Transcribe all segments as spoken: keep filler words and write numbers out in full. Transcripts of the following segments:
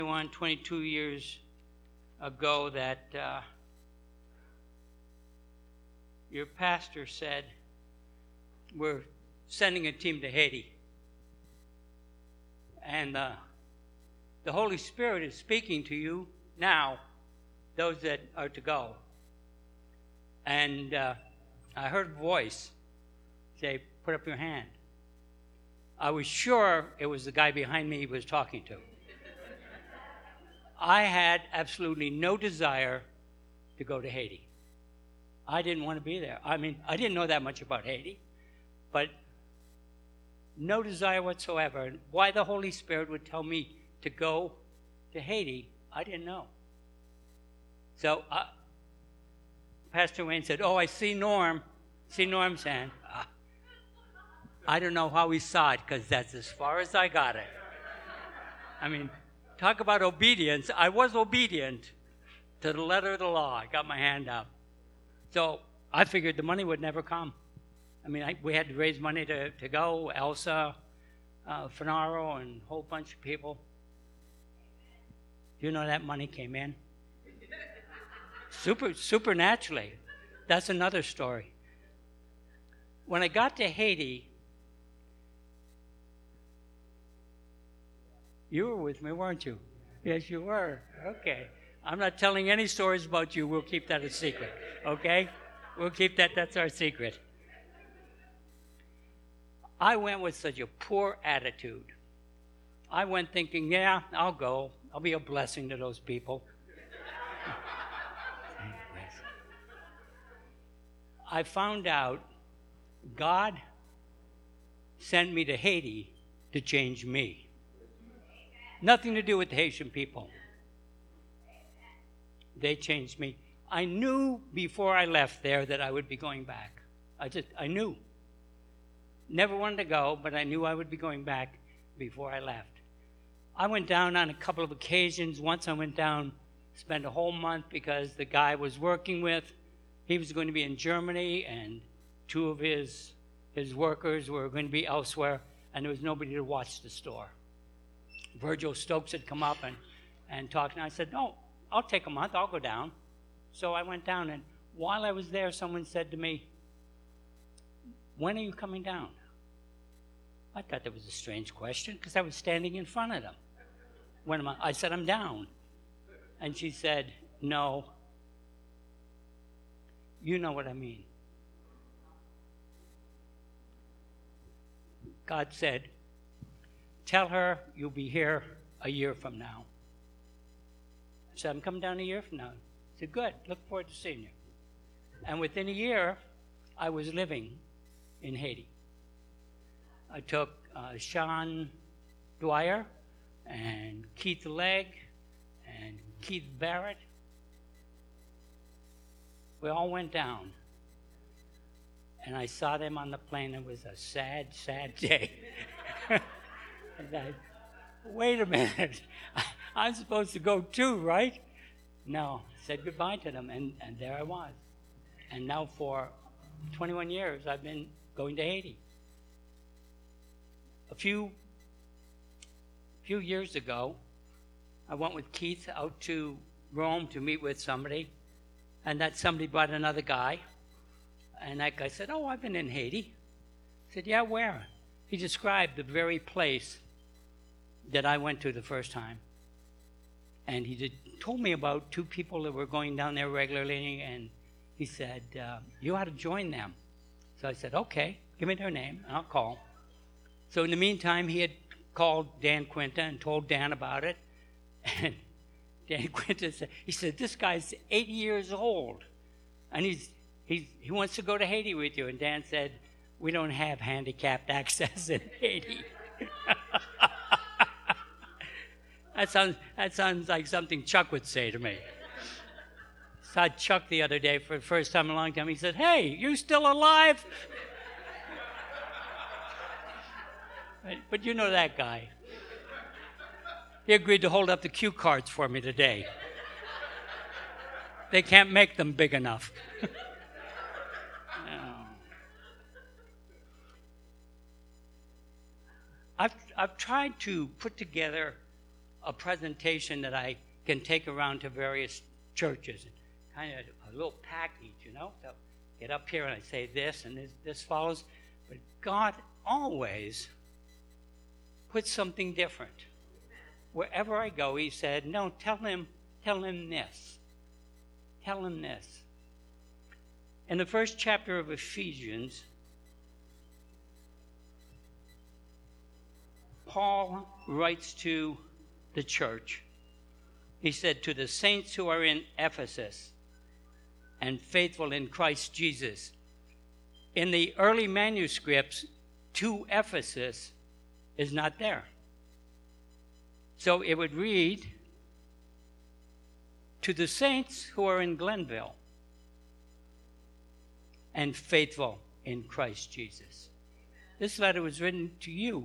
twenty-one, twenty-two years ago that uh, your pastor said, we're sending a team to Haiti. And uh, the Holy Spirit is speaking to you now, those that are to go. And uh, I heard a voice say, put up your hand. I was sure it was the guy behind me he was talking to. I had absolutely no desire to go to Haiti. I didn't want to be there. I mean, I didn't know that much about Haiti, but no desire whatsoever. And why the Holy Spirit would tell me to go to Haiti, I didn't know. So uh, Pastor Wayne said, oh, I see Norm. See Norm's hand. Uh, I don't know how he saw it, because that's as far as I got it. I mean, talk about obedience. I was obedient to the letter of the law. I got my hand up. So I figured the money would never come. I mean, I, we had to raise money to, to go. Elsa, uh, Fenaro, and a whole bunch of people. You know that money came in? Super, supernaturally. That's another story. When I got to Haiti, you were with me, weren't you? Yes, you were. Okay. I'm not telling any stories about you. We'll keep that a secret. Okay? We'll keep that. That's our secret. I went with such a poor attitude. I went thinking, yeah, I'll go. I'll be a blessing to those people. I found out God sent me to Haiti to change me. Nothing to do with the Haitian people. They changed me. I knew before I left there that I would be going back. I just, I knew. Never wanted to go, but I knew I would be going back before I left. I went down on a couple of occasions. Once I went down, spent a whole month because the guy I was working with, he was going to be in Germany, and two of his his workers were going to be elsewhere, and there was nobody to watch the store. Virgil Stokes had come up and, and talked, and I said, no, I'll take a month, I'll go down. So I went down, and while I was there, someone said to me, when are you coming down? I thought that was a strange question, because I was standing in front of them. When am I? I said, I'm down. And she said, no, you know what I mean. God said, tell her you'll be here a year from now. I said, I'm coming down a year from now. I said, good, look forward to seeing you. And within a year, I was living in Haiti. I took uh, Sean Dwyer and Keith Legg and Keith Barrett. We all went down. And I saw them on the plane. It was a sad, sad day. And I, wait a minute. I'm supposed to go too, right? No. Said goodbye to them, and, and there I was. And now for twenty-one years, I've been going to Haiti. A few, few years ago, I went with Keith out to Rome to meet with somebody, and that somebody brought another guy. And that guy said, oh, I've been in Haiti. I said, yeah, where? He described the very place that I went to the first time. And he did, told me about two people that were going down there regularly, and he said, uh, you ought to join them. So I said, okay, give me their name, and I'll call. So in the meantime, he had called Dan Quinta and told Dan about it. And Dan Quinta said, he said, this guy's eighty years old, and he's, he's he wants to go to Haiti with you. And Dan said, we don't have handicapped access in Haiti. That sounds, that sounds like something Chuck would say to me. Saw Chuck the other day for the first time in a long time. He said, hey, you still alive? But you know that guy. He agreed to hold up the cue cards for me today. They can't make them big enough. No. I've, I've tried to put together a presentation that I can take around to various churches. Kind of a little package, you know. So get up here and I say this and this, this follows. But God always puts something different. Wherever I go, he said, no, tell him, tell him this. Tell him this. In the first chapter of Ephesians, Paul writes to the church. He said, to the saints who are in Ephesus and faithful in Christ Jesus. In the early manuscripts, to Ephesus is not there. So it would read, to the saints who are in Glenville and faithful in Christ Jesus. This letter was written to you.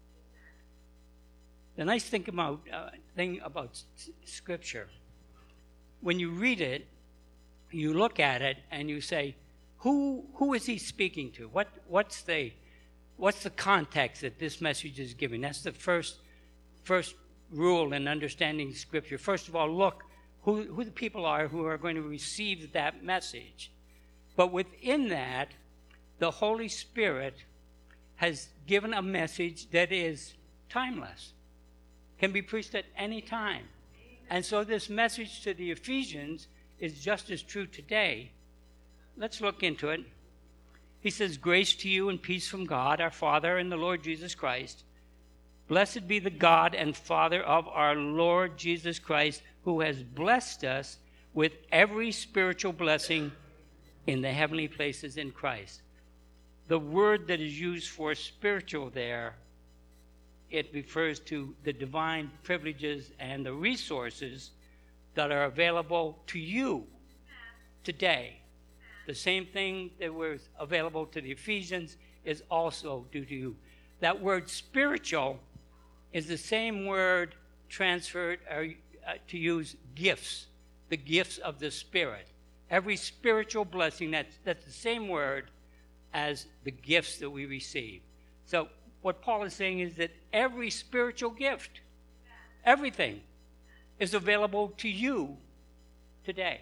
The nice thing about, uh, thing about s- Scripture, when you read it, you look at it and you say, who who is he speaking to? What what's the what's the context that this message is giving? That's the first first rule in understanding Scripture. First of all, look who who the people are who are going to receive that message. But within that, the Holy Spirit has given a message that is timeless, can be preached at any time. And so this message to the Ephesians is just as true today. Let's look into it. He says, grace to you and peace from God, our Father, and the Lord Jesus Christ. Blessed be the God and Father of our Lord Jesus Christ, who has blessed us with every spiritual blessing in the heavenly places in Christ. The word that is used for spiritual there, it refers to the divine privileges and the resources that are available to you today. The same thing that was available to the Ephesians is also due to you. That word spiritual is the same word transferred or, uh, to use gifts, the gifts of the Spirit. Every spiritual blessing, that's, that's the same word as the gifts that we receive. So what Paul is saying is that every spiritual gift, everything, is available to you today.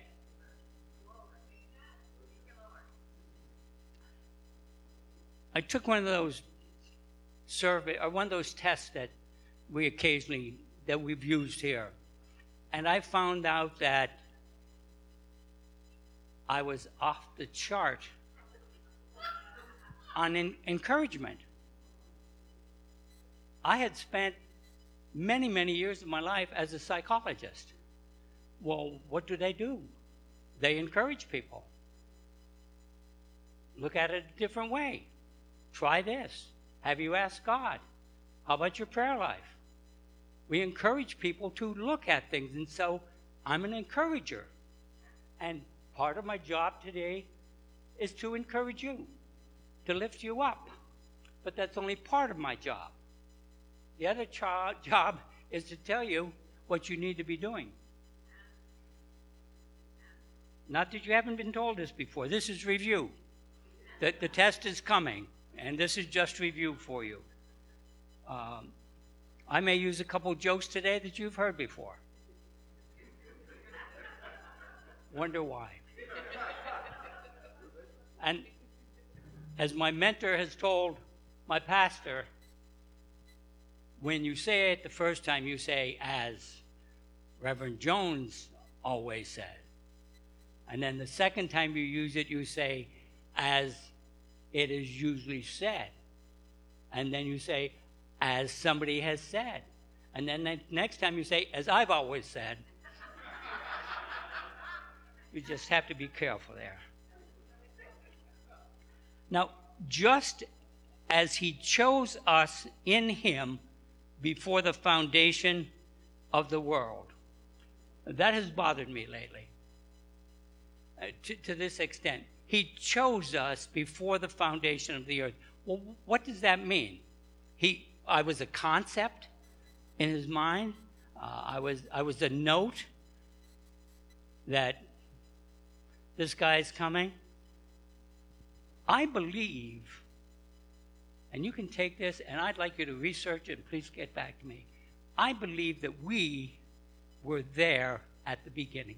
I took one of those survey or one of those tests that we occasionally that we've used here, and I found out that I was off the chart on in, encouragement. I had spent many, many years of my life as a psychologist. Well, what do they do? They encourage people. Look at it a different way. Try this. Have you asked God? How about your prayer life? We encourage people to look at things, and so I'm an encourager. And part of my job today is to encourage you, to lift you up. But that's only part of my job. The other cho- job is to tell you what you need to be doing. Not that you haven't been told this before. This is review. The, the test is coming, and this is just review for you. Um, I may use a couple jokes today that you've heard before. Wonder why. And as my mentor has told my pastor, when you say it the first time, you say, as Reverend Jones always said. And then the second time you use it, you say, as it is usually said. And then you say, as somebody has said. And then the next time you say, as I've always said. You just have to be careful there. Now, just as he chose us in him before the foundation of the world. That has bothered me lately. Uh, to, to this extent. He chose us before the foundation of the earth. Well, what does that mean? He, I was a concept in his mind. Uh, I was, I was a note that this guy's coming. I believe, and you can take this, and I'd like you to research it, and please get back to me. I believe that we were there at the beginning.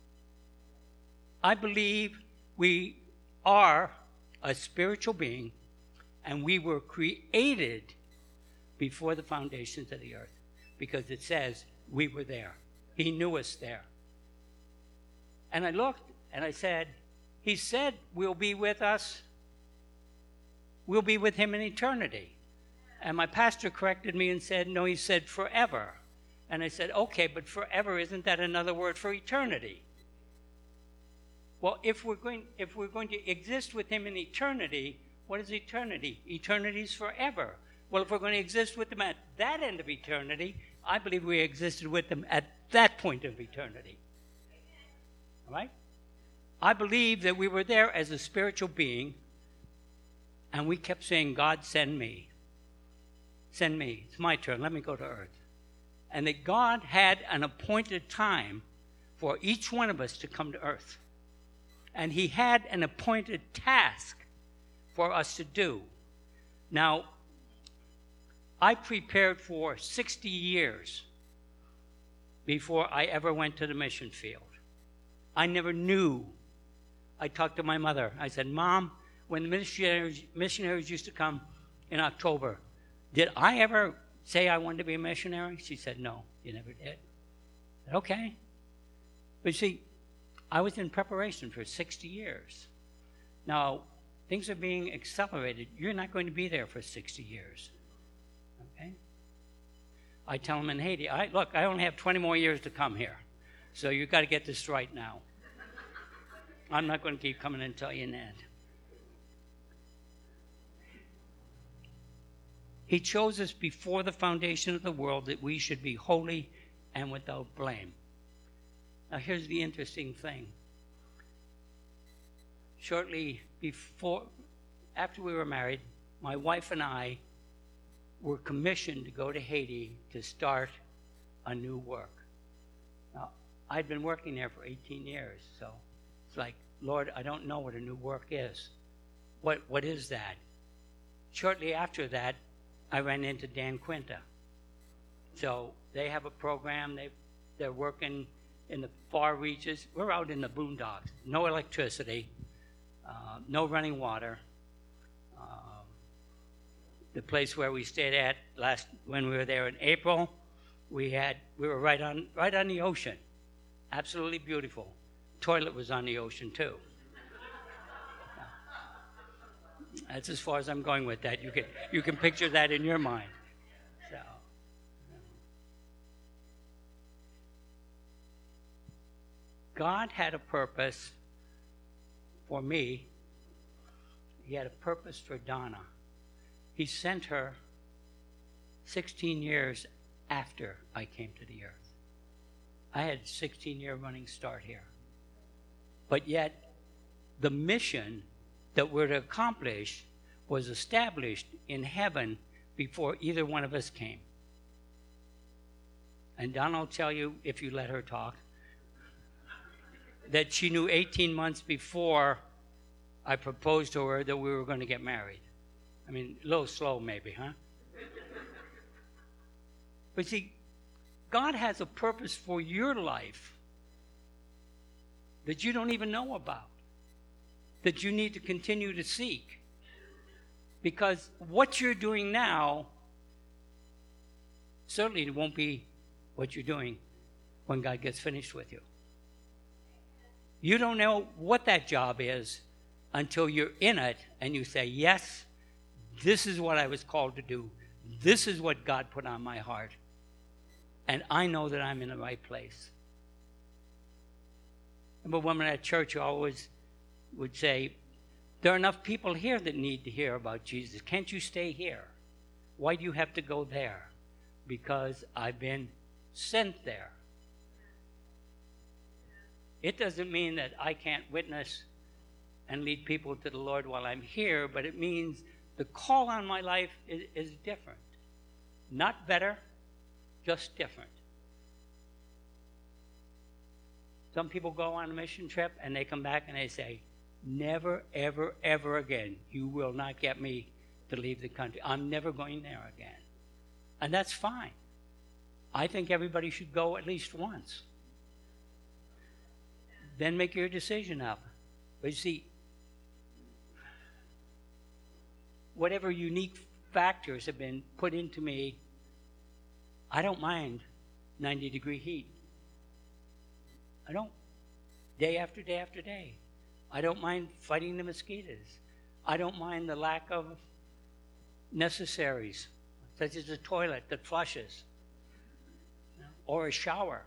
I believe we are a spiritual being, and we were created before the foundations of the earth, because it says we were there. He knew us there. And I looked and I said, he said we'll be with us. We'll be with him in eternity. And my pastor corrected me and said, no, he said forever. And I said, okay, but forever, isn't that another word for eternity? Well, if we're going, if we're going to exist with him in eternity, what is eternity? Eternity is forever. Well, if we're going to exist with him at that end of eternity, I believe we existed with him at that point of eternity. All right? I believe that we were there as a spiritual being, and we kept saying, God, send me. Send me. It's my turn. Let me go to earth. And that God had an appointed time for each one of us to come to earth. And he had an appointed task for us to do. Now, I prepared for sixty years before I ever went to the mission field. I never knew. I talked to my mother. I said, Mom, when the missionaries, missionaries used to come in October, did I ever say I wanted to be a missionary? She said, no, you never did. I said, okay. But see, I was in preparation for sixty years. Now, things are being accelerated. You're not going to be there for sixty years. Okay? I tell them in Haiti, I, look, I only have twenty more years to come here. So you've got to get this right now. I'm not going to keep coming and tell you that. He chose us before the foundation of the world that we should be holy and without blame. Now here's the interesting thing. Shortly before, after we were married, my wife and I were commissioned to go to Haiti to start a new work. Now, I'd been working there for eighteen years, so it's like, Lord, I don't know what a new work is. What What is that? Shortly after that, I ran into Dan Quinta. So they have a program. They, they're working in the far reaches. We're out in the boondocks. No electricity, uh, no running water. Uh, the place where we stayed at last when we were there in April, we had we were right on right on the ocean. Absolutely beautiful. Toilet was on the ocean too. That's as far as I'm going with that. You can you can picture that in your mind. So, God had a purpose for me. He had a purpose for Donna. He sent her sixteen years after I came to the earth. I had a sixteen-year running start here. But yet, the mission that we're to accomplish was established in heaven before either one of us came. And Donna will tell you, if you let her talk, that she knew eighteen months before I proposed to her that we were going to get married. I mean, a little slow maybe, huh? But see, God has a purpose for your life that you don't even know about, that you need to continue to seek. Because what you're doing now certainly won't be what you're doing when God gets finished with you. You don't know what that job is until you're in it and you say, yes, this is what I was called to do. This is what God put on my heart. And I know that I'm in the right place. I remember women at church always would say, there are enough people here that need to hear about Jesus. Can't you stay here? Why do you have to go there? Because I've been sent there. It doesn't mean that I can't witness and lead people to the Lord while I'm here, but it means the call on my life is, is different. Not better, just different. Some people go on a mission trip and they come back and they say, never, ever, ever again, you will not get me to leave the country. I'm never going there again. And that's fine. I think everybody should go at least once. Then make your decision up. But you see, whatever unique factors have been put into me, I don't mind ninety degree heat. I don't. Day after day after day. I don't mind fighting the mosquitoes. I don't mind the lack of necessaries, such as a toilet that flushes, or a shower.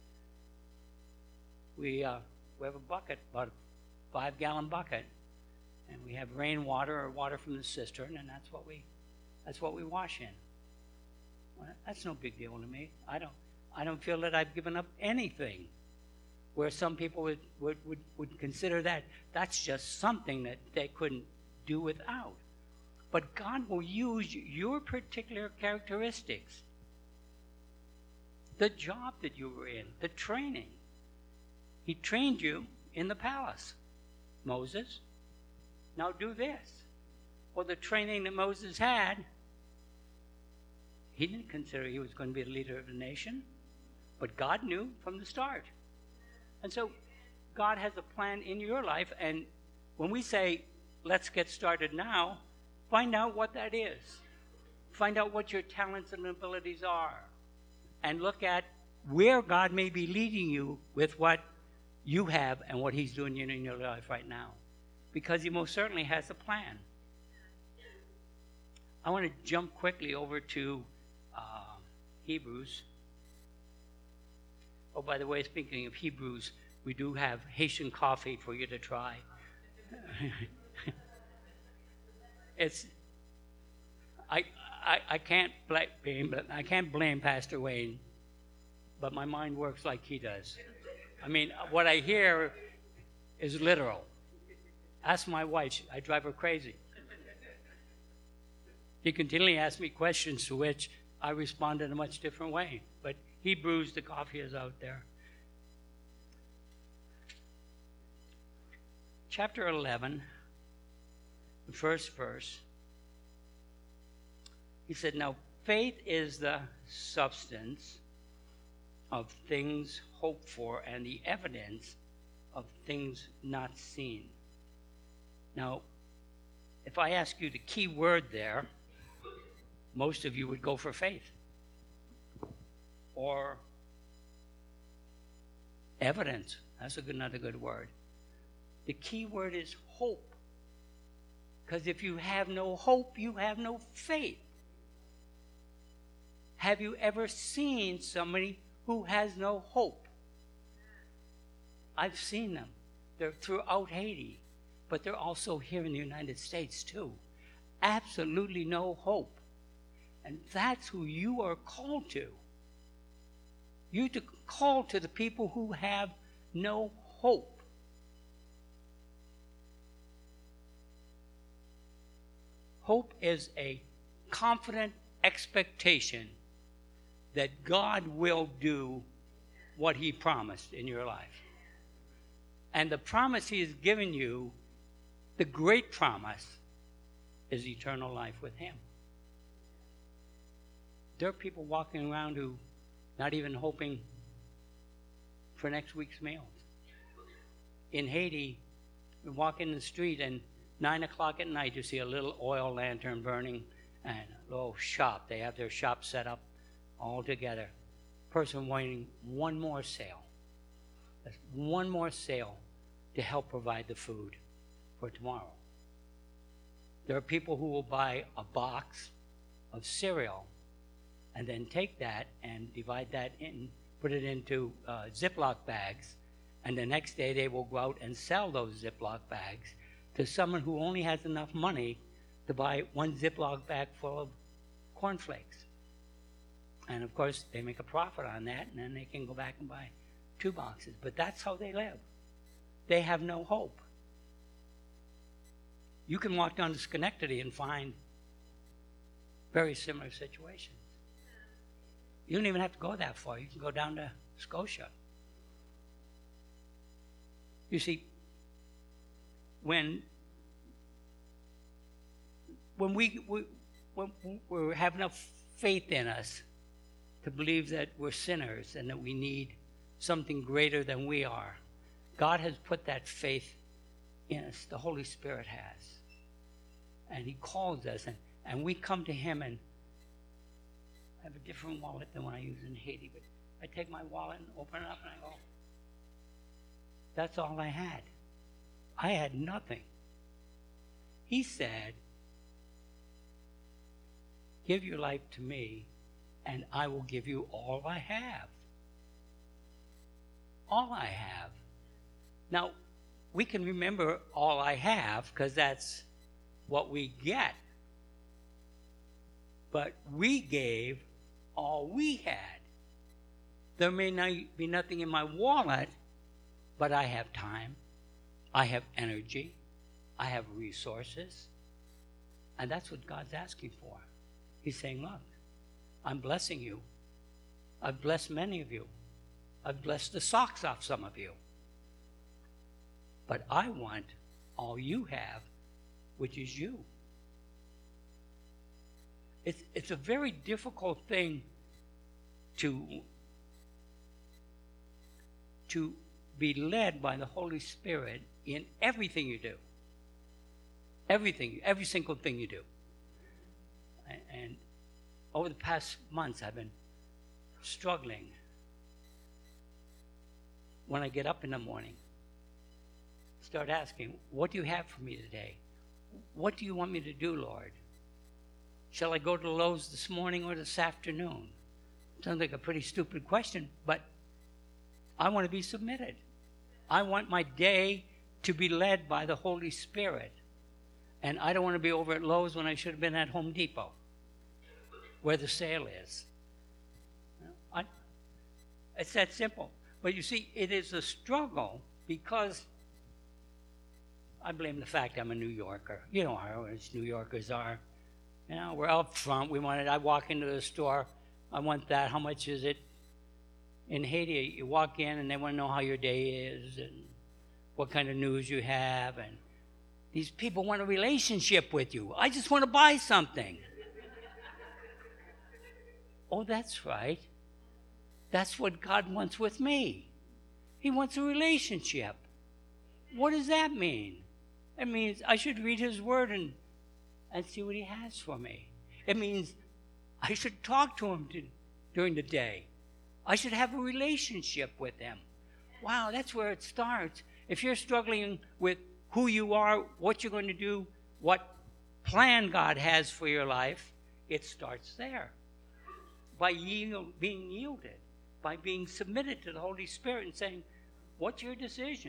We, uh, we have a bucket, about a five-gallon bucket, and we have rainwater or water from the cistern, and that's what we, that's what we wash in. Well, that's no big deal to me. I don't, I don't feel that I've given up anything. Where some people would, would, would, would consider that that's just something that they couldn't do without. But God will use your particular characteristics, the job that you were in, the training. He trained you in the palace. Moses, now do this. Well, the training that Moses had, he didn't consider he was going to be the leader of the nation, but God knew from the start. And so God has a plan in your life, and when we say, let's get started now, find out what that is. Find out what your talents and abilities are, and look at where God may be leading you with what you have and what he's doing in your life right now, because he most certainly has a plan. I want to jump quickly over to uh, Hebrews. Oh, by the way, speaking of Hebrews, we do have Haitian coffee for you to try. it's, I, I, I can't blame, I can't blame Pastor Wayne, but my mind works like he does. I mean, what I hear is literal. Ask my wife; I drive her crazy. He continually asks me questions to which I respond in a much different way. But Hebrews, the coffee is out there. Chapter eleven, the first verse. He said, now faith is the substance of things hoped for and the evidence of things not seen. Now, if I ask you the key word there, most of you would go for faith or evidence. That's a good, another good word. The key word is hope. Because if you have no hope, you have no faith. Have you ever seen somebody who has no hope? I've seen them. They're throughout Haiti, but they're also here in the United States too. Absolutely no hope. And that's who you are called to. You're to call to the people who have no hope. Hope is a confident expectation that God will do what he promised in your life. And the promise he has given you, the great promise, is eternal life with him. There are people walking around who not even hoping for next week's meals. In Haiti, you walk in the street and nine o'clock at night you see a little oil lantern burning and a little shop. They have their shop set up all together. Person wanting one more sale. That's one more sale to help provide the food for tomorrow. There are people who will buy a box of cereal and then take that and divide that in, put it into uh, Ziploc bags, and the next day they will go out and sell those Ziploc bags to someone who only has enough money to buy one Ziploc bag full of cornflakes. And of course, they make a profit on that, and then they can go back and buy two boxes. But that's how they live. They have no hope. You can walk down to Schenectady and find very similar situations. You don't even have to go that far. You can go down to Scotia. You see, when when we, we when we have enough faith in us to believe that we're sinners and that we need something greater than we are. God has put that faith in us. The Holy Spirit has. And he calls us, and, and we come to him, and I have a different wallet than what I use in Haiti, but I take my wallet and open it up and I go, that's all I had. I had nothing. He said, give your life to me and I will give you all I have. All I have. Now, we can remember all I have because that's what we get. But we gave all we had. There may not be nothing in my wallet, but I have time. I have energy. I have resources. And that's what God's asking for. He's saying, look, I'm blessing you. I've blessed many of you. I've blessed the socks off some of you. But I want all you have, which is you. It's, it's a very difficult thing to, to be led by the Holy Spirit in everything you do. Everything, every single thing you do. And over the past months, I've been struggling when I get up in the morning. Start asking, what do you have for me today? What do you want me to do, Lord? Shall I go to Lowe's this morning or this afternoon? Sounds like a pretty stupid question, but I want to be submitted. I want my day to be led by the Holy Spirit. And I don't want to be over at Lowe's when I should have been at Home Depot, where the sale is. I, it's that simple. But you see, it is a struggle because I blame the fact I'm a New Yorker. You know how us New Yorkers are. You know, we're up front. We want it. I walk into the store. I want that. How much is it? In Haiti, you walk in and they want to know how your day is and what kind of news you have. And these people want a relationship with you. I just want to buy something. Oh, that's right. That's what God wants with me. He wants a relationship. What does that mean? It means I should read his word and, and see what he has for me. It means I should talk to him to, during the day. I should have a relationship with him. Wow, that's where it starts. If you're struggling with who you are, what you're going to do, what plan God has for your life, it starts there. By yield, being yielded, by being submitted to the Holy Spirit and saying, what's your decision?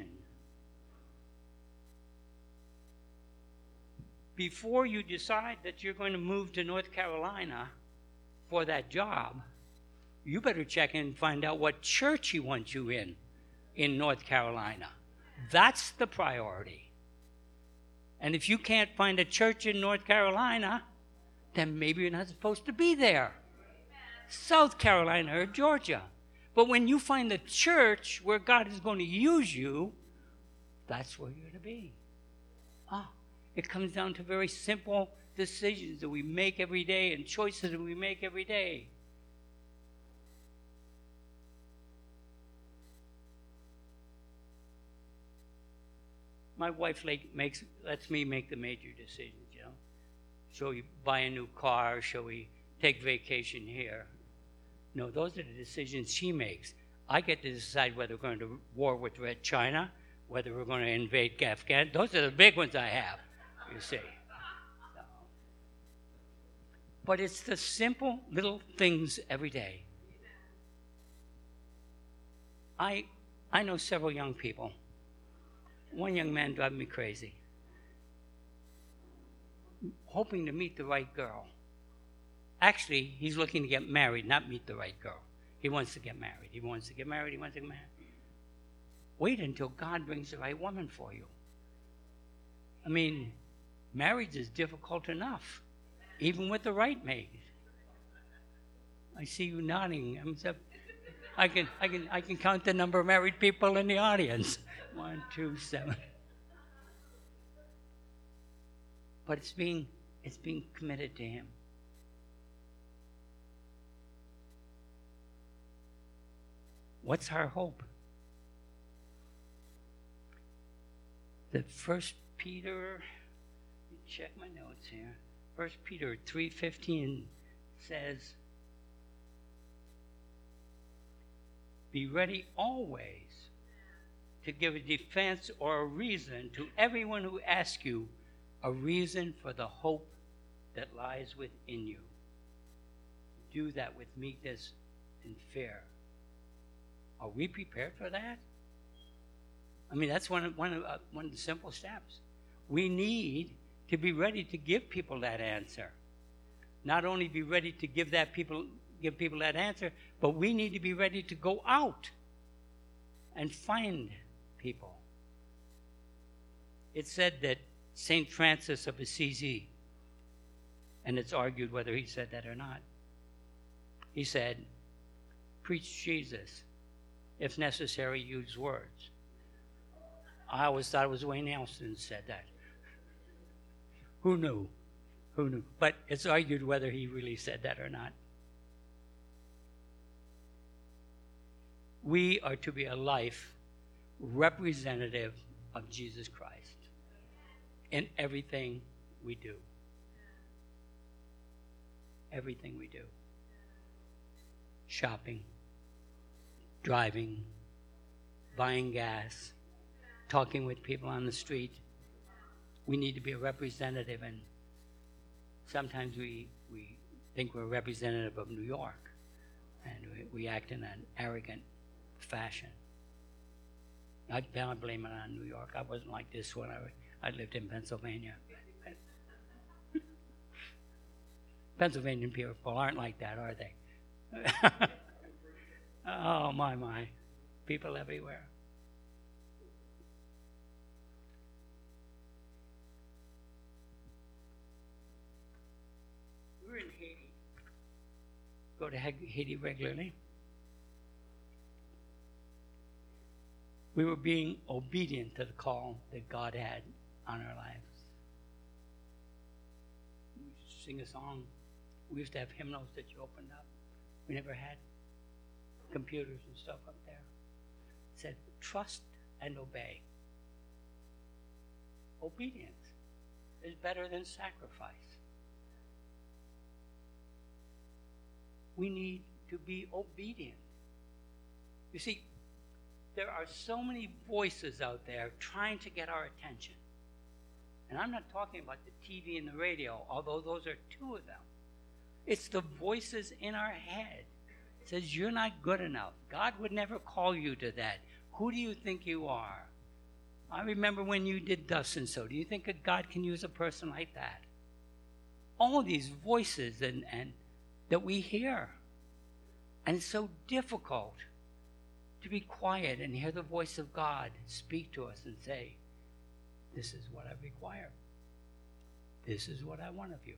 Before you decide that you're going to move to North Carolina for that job, you better check in and find out what church he wants you in, in North Carolina. That's the priority. And if you can't find a church in North Carolina, then maybe you're not supposed to be there. South Carolina or Georgia. But when you find the church where God is going to use you, that's where you're to be. Ah, it comes down to very simple decisions that we make every day and choices that we make every day. My wife like, makes lets me make the major decisions, you know. Shall we buy a new car? Shall we take vacation here? No, those are the decisions she makes. I get to decide whether we're going to war with Red China, whether we're going to invade Afghanistan. Those are the big ones I have, you see. So, but it's the simple little things every day. I I know several young people. One young man driving me crazy, hoping to meet the right girl. Actually, he's looking to get married, not meet the right girl. He wants to get married. He wants to get married. He wants to get married. Wait until God brings the right woman for you. I mean, marriage is difficult enough, even with the right mate. I see you nodding. I'm so, I can, I can, I can count the number of married people in the audience. One, two, seven. But it's being, it's being committed to him. What's our hope? The First Peter, let me check my notes here. First Peter three fifteen says, "Be ready always to give a defense or a reason to everyone who asks you a reason for the hope that lies within you. Do that with meekness and fear." Are we prepared for that? I mean, that's one of, one of, uh, one of the simple steps. We need to be ready to give people that answer. Not only be ready to give that people give people that answer, but we need to be ready to go out and find people. It said that Saint Francis of Assisi, and it's argued whether he said that or not, he said, "Preach Jesus. If necessary, use words." I always thought it was Wayne Nelson who said that. Who knew? Who knew? But it's argued whether he really said that or not. We are to be a life representative of Jesus Christ in everything we do. Everything we do. Shopping, driving, buying gas, talking with people on the street. We need to be a representative, and sometimes we, we think we're a representative of New York, and we, we act in an arrogant fashion. I don't blame it on New York. I wasn't like this when I, I lived in Pennsylvania. Pennsylvanian people aren't like that, are they? Oh, my, my. People everywhere. We're in Haiti. Go to Haiti regularly. We were being obedient to the call that God had on our lives. We used to sing a song. We used to have hymnals that you opened up. We never had computers and stuff up there. It said, "Trust and obey." Obedience is better than sacrifice. We need to be obedient. You see, there are so many voices out there trying to get our attention. And I'm not talking about the T V and the radio, although those are two of them. It's the voices in our head. It says, "You're not good enough. God would never call you to that. Who do you think you are? I remember when you did thus and so. Do you think that God can use a person like that?" All these voices and, and that we hear. And it's so difficult to be quiet and hear the voice of God speak to us and say, "This is what I require. This is what I want of you."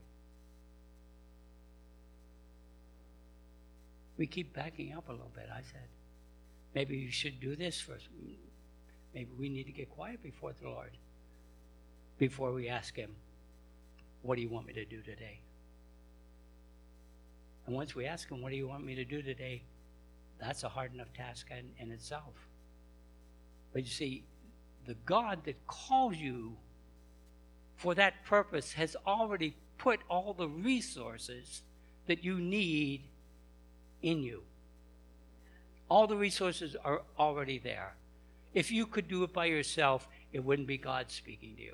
We keep backing up a little bit. I said, maybe you should do this first. Maybe we need to get quiet before the Lord, before we ask him, "What do you want me to do today?" And once we ask him, "What do you want me to do today?" that's a hard enough task in, in itself. But you see, the God that calls you for that purpose has already put all the resources that you need in you. All the resources are already there. If you could do it by yourself, it wouldn't be God speaking to you.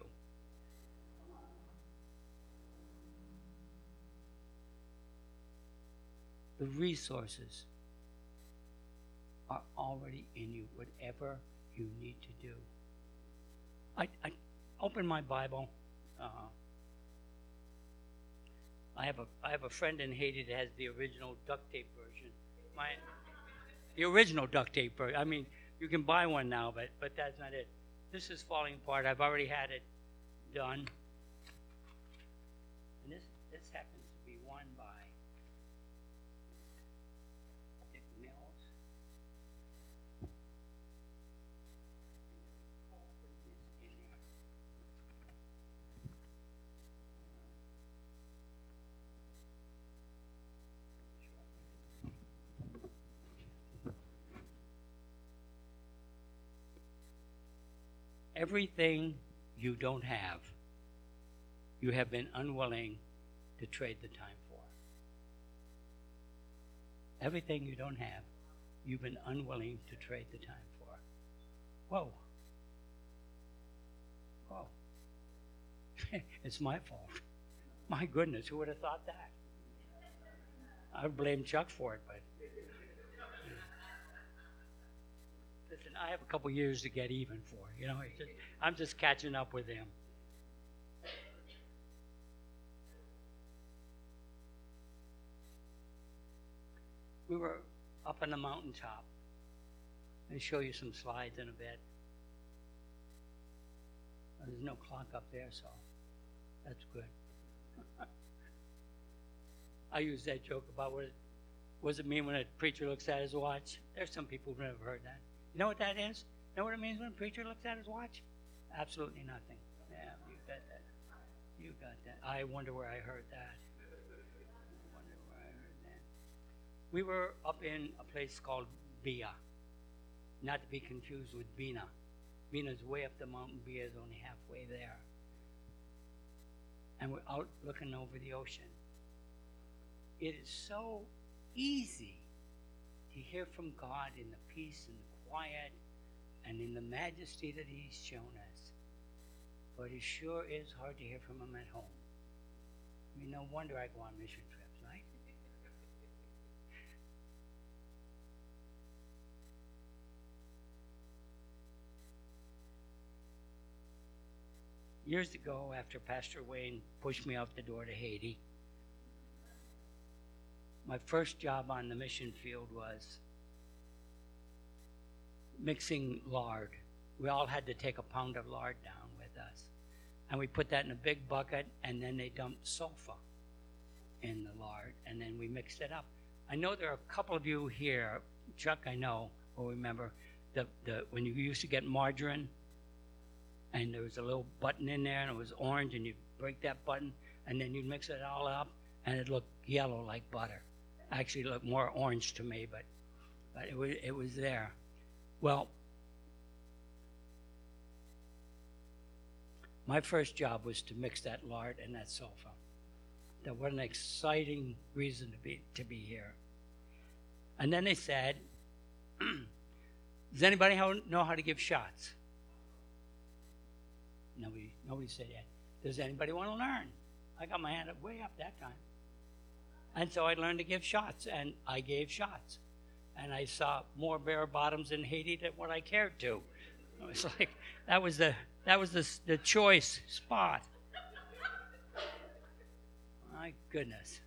The resources are already in you, whatever you need to do. I, I open my Bible. Uh, I have a I have a friend in Haiti that has the original duct tape version. My the original duct tape version. I mean, you can buy one now, but but that's not it. This is falling apart. I've already had it done. And this this happens to be one by Dick Mills. Everything you don't have, you have been unwilling to trade the time for. Everything you don't have, you've been unwilling to trade the time for. Whoa. Whoa. It's my fault. My goodness, who would have thought that? I would blame Chuck for it, but listen, I have a couple years to get even for. You know, it's just, I'm just catching up with him. We were up on the mountaintop. I'll show you some slides in a bit. There's no clock up there, so that's good. I use that joke about what it, what does it mean when a preacher looks at his watch? There's some people who've never heard that. You know what that is? You know what it means when a preacher looks at his watch? Absolutely nothing. Yeah, you got that. You got that. I wonder where I heard that. I wonder where I heard that. We were up in a place called Bia, not to be confused with Bina. Bina's way up the mountain. Bia is only halfway there. And we're out looking over the ocean. It is so easy to hear from God in the peace and the quiet and in the majesty that He's shown us. But it sure is hard to hear from Him at home. I mean, no wonder I go on mission trips, right? Years ago, after Pastor Wayne pushed me out the door to Haiti, my first job on the mission field was mixing lard. We all had to take a pound of lard down with us. And we put that in a big bucket, and then they dumped sulfur in the lard, and then we mixed it up. I know there are a couple of you here, Chuck, I know, will remember, the, the, when you used to get margarine, and there was a little button in there, and it was orange, and you'd break that button, and then you'd mix it all up, and it looked yellow like butter. Actually, it looked more orange to me, but, but it was, it was there. Well, my first job was to mix that lard and that sulfur. That what an exciting reason to be to be here. And then they said, does anybody know how to give shots? Nobody, nobody said that. Does anybody want to learn? I got my hand up way up that time. And so I learned to give shots, and I gave shots. And I saw more bare bottoms in Haiti than what I cared to. It was like, that was the that was the, the choice spot. My goodness.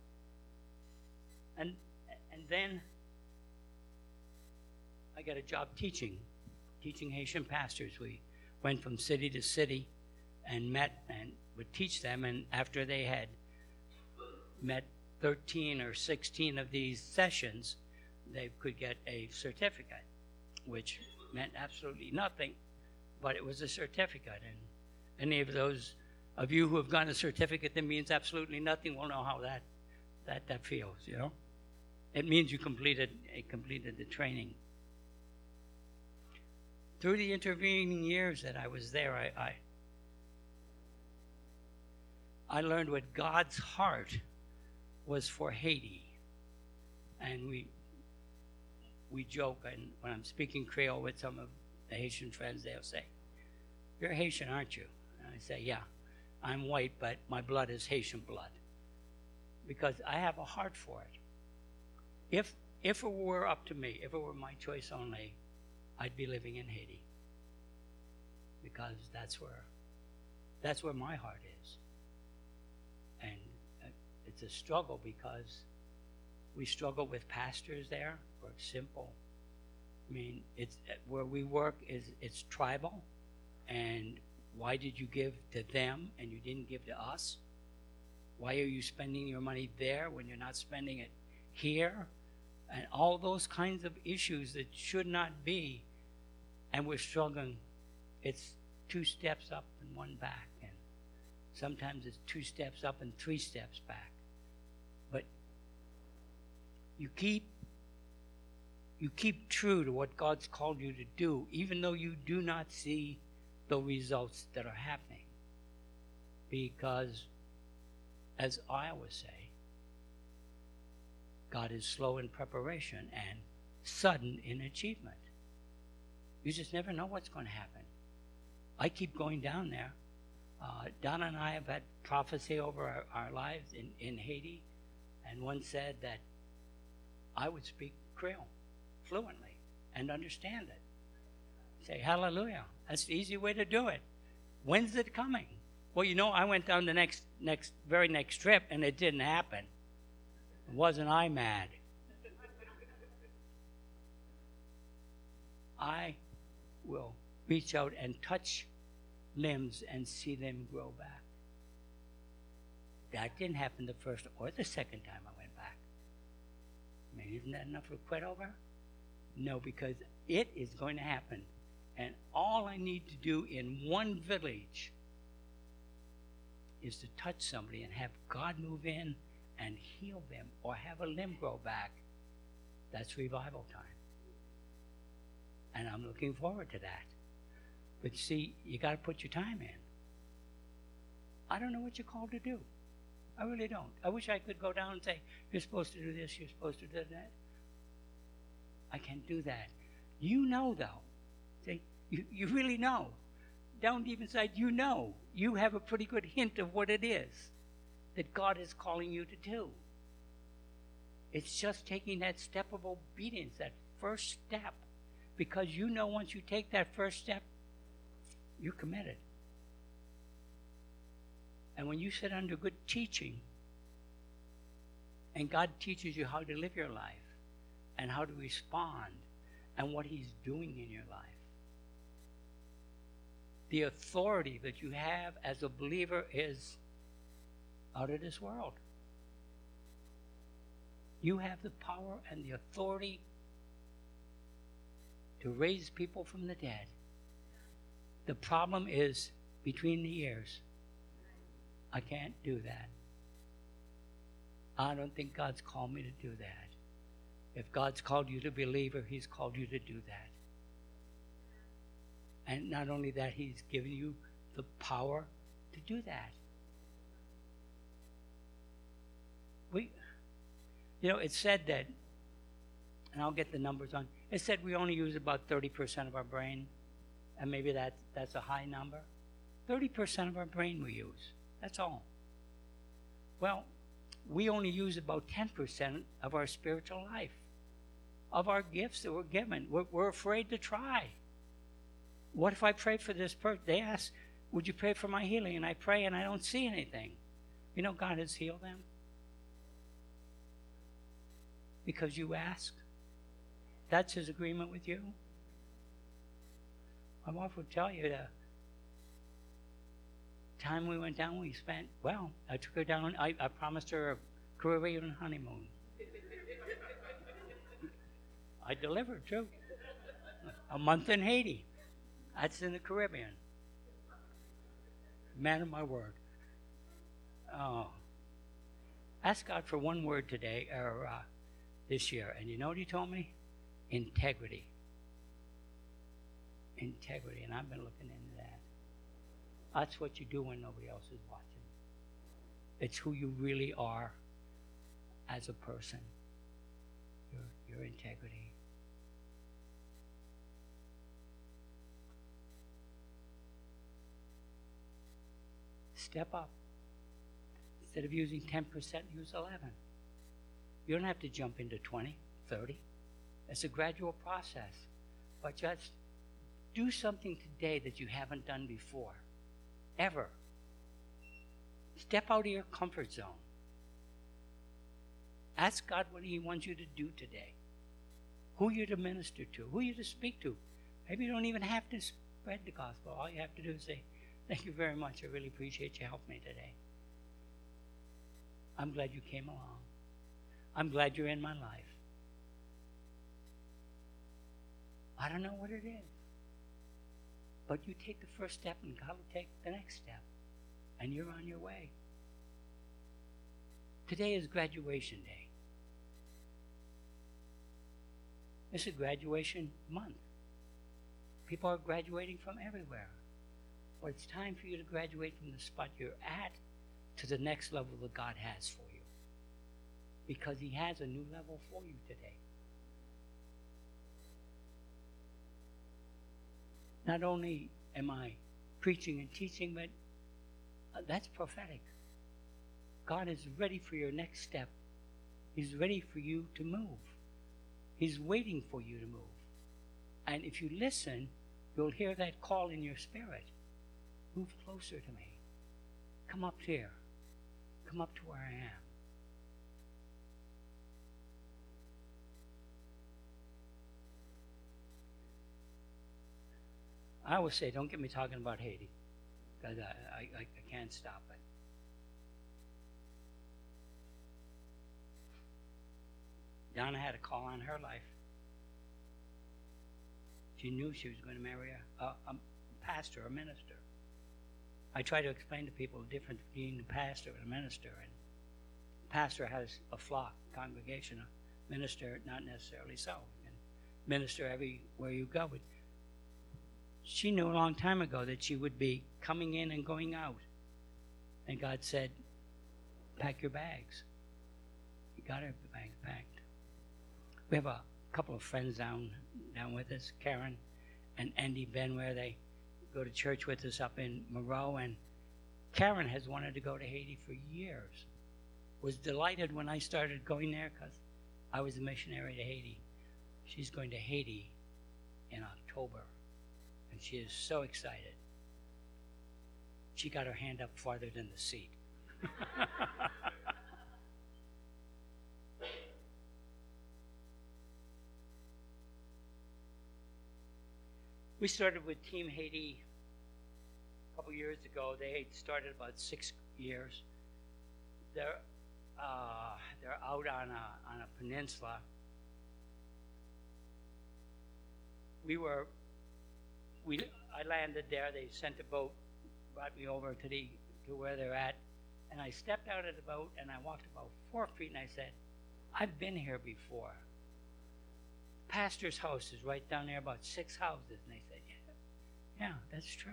And and then I got a job teaching, teaching Haitian pastors. We went from city to city and met and would teach them, and after they had met thirteen or sixteen of these sessions, they could get a certificate, which meant absolutely nothing, but it was a certificate. And any of those of you who have gotten a certificate that means absolutely nothing will know how that that, that feels, you know? It means you completed, it completed the training. Through the intervening years that I was there, I, I, I learned what God's heart was for Haiti. And we we joke, and when I'm speaking Creole with some of the Haitian friends, they'll say, "You're Haitian, aren't you?" And I say, "Yeah, I'm white, but my blood is Haitian blood." Because I have a heart for it. If if it were up to me, if it were my choice only, I'd be living in Haiti. Because that's where that's where my heart is. And it's a struggle because we struggle with pastors there. For simple, I mean, it's where we work is it's tribal, and why did you give to them and you didn't give to us? Why are you spending your money there when you're not spending it here? And all those kinds of issues that should not be, and we're struggling. It's two steps up and one back, and sometimes it's two steps up and three steps back. But you keep you keep true to what God's called you to do, even though you do not see the results that are happening. Because, as I always say, God is slow in preparation and sudden in achievement. You just never know what's going to happen. I keep going down there. Uh, Donna and I have had prophecy over our, our lives in, in Haiti, and one said that I would speak Creole fluently and understand it. Say hallelujah. That's the easy way to do it. When's it coming? Well, you know, I went down the next, next, very next trip, and it didn't happen. Wasn't I mad? I will reach out and touch limbs and see them grow back. That didn't happen the first or the second time I went back. I mean, isn't that enough to quit over? No, because it is going to happen. And all I need to do in one village is to touch somebody and have God move in and heal them or have a limb grow back. That's revival time. And I'm looking forward to that. But see, you got to put your time in. I don't know what you're called to do. I really don't. I wish I could go down and say, you're supposed to do this, you're supposed to do that. I can't do that. You know, though. See, you, you really know. Down deep inside, you know. You have a pretty good hint of what it is that God is calling you to do. It's just taking that step of obedience, that first step. Because you know once you take that first step, you're committed. And when you sit under good teaching, and God teaches you how to live your life, and how to respond, and what He's doing in your life, the authority that you have as a believer is out of this world. You have the power and the authority to raise people from the dead. The problem is between the ears. I can't do that. I don't think God's called me to do that. If God's called you to be a believer, He's called you to do that. And not only that, He's given you the power to do that. We, you know, it's said that, and I'll get the numbers on, it said we only use about thirty percent of our brain, and maybe that, that's a high number. thirty percent of our brain we use. That's all. Well, we only use about ten percent of our spiritual life, of our gifts that we're given. We're, we're afraid to try. What if I pray for this person? They ask, would you pray for my healing? And I pray and I don't see anything. You know, God has healed them. Because you asked. That's His agreement with you. My wife would tell you the time we went down, we spent, well, I took her down, I, I promised her a Caribbean honeymoon. I delivered, too. A month in Haiti. That's in the Caribbean. Man of my word. Oh. Ask God for one word today, or uh, this year. And you know what He told me? Integrity. Integrity. And I've been looking into that. That's what you do when nobody else is watching. It's who you really are as a person. Your, your integrity. Step up. Instead of using ten percent, use eleven. You don't have to jump into twenty, thirty. It's a gradual process. But just do something today that you haven't done before. Ever. Step out of your comfort zone. Ask God what He wants you to do today. Who you're to minister to. Who you're to speak to. Maybe you don't even have to spread the gospel. All you have to do is say, thank you very much. I really appreciate you helping me today. I'm glad you came along. I'm glad you're in my life. I don't know what it is. But you take the first step and God will take the next step. And you're on your way. Today is graduation day. This is graduation month. People are graduating from everywhere. But it's time for you to graduate from the spot you're at to the next level that God has for you. Because He has a new level for you today. Not only am I preaching and teaching, but uh, that's prophetic. God is ready for your next step. He's ready for you to move. He's waiting for you to move. And if you listen, you'll hear that call in your spirit. Move closer to me. Come up here. Come up to where I am. I always say, don't get me talking about Haiti, because I, I, I can't stop it. Donna had a call on her life. She knew she was going to marry a, a, a pastor, a minister. I try to explain to people the difference between a pastor and a minister. And a pastor has a flock, congregation. A minister, not necessarily so. And minister everywhere you go. But she knew a long time ago that she would be coming in and going out. And God said, pack your bags. He got her bags packed. We have a couple of friends down down with us, Karen and Andy Ben, where they go to church with us up in Moreau. And Karen has wanted to go to Haiti for years. Was delighted when I started going there because I was a missionary to Haiti. She's going to Haiti in October. And she is so excited. She got her hand up farther than the seat. We started with Team Haiti a couple years ago. They had started about six years. They're uh, they're out on a on a peninsula. We were we I landed there. They sent a boat, brought me over to the to where they're at, and I stepped out of the boat and I walked about four feet and I said, "I've been here before." Pastor's house is right down there, about six houses. And they said, yeah, yeah, that's true.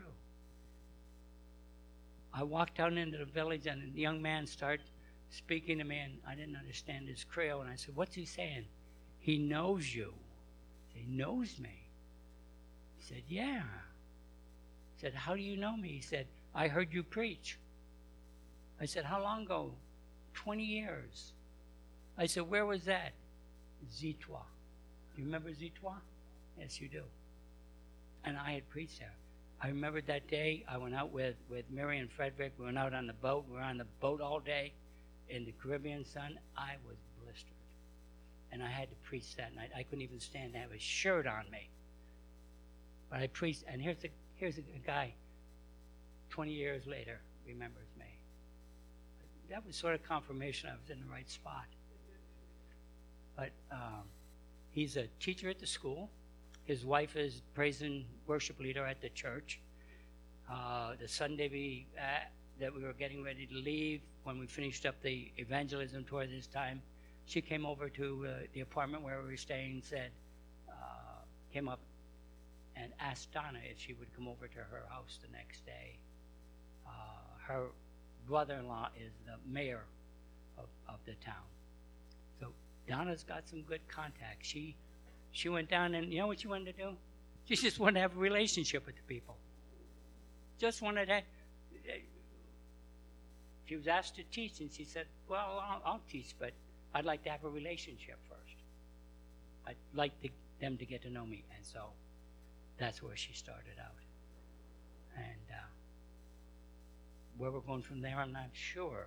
I walked down into the village and the young man started speaking to me, and I didn't understand his Creole. And I said, what's he saying? He knows you. I said, he knows me. He said, yeah. I said, how do you know me? He said, I heard you preach. I said, how long ago? twenty years. I said, where was that? Zitois. Do you remember Zitois? Yes, you do. And I had preached there. I remember that day I went out with, with Mary and Frederick. We went out on the boat. We were on the boat all day in the Caribbean sun. I was blistered. And I had to preach that night. I couldn't even stand to have a shirt on me. But I preached, and here's a, here's a guy twenty years later remembers me. That was sort of confirmation I was in the right spot. But um, he's a teacher at the school. His wife is praise and worship leader at the church. Uh, the Sunday we, uh, that we were getting ready to leave, when we finished up the evangelism tour this time, she came over to uh, the apartment where we were staying and said, uh, came up and asked Donna if she would come over to her house the next day. Uh, her brother-in-law is the mayor of, of the town. So Donna's got some good contacts. She she went down and you know what she wanted to do? She just wanted to have a relationship with the people. Just wanted to. She was asked to teach, and she said, "Well, I'll, I'll teach, but I'd like to have a relationship first. I'd like to, them to get to know me." And so that's where she started out. And uh, where we're going from there, I'm not sure.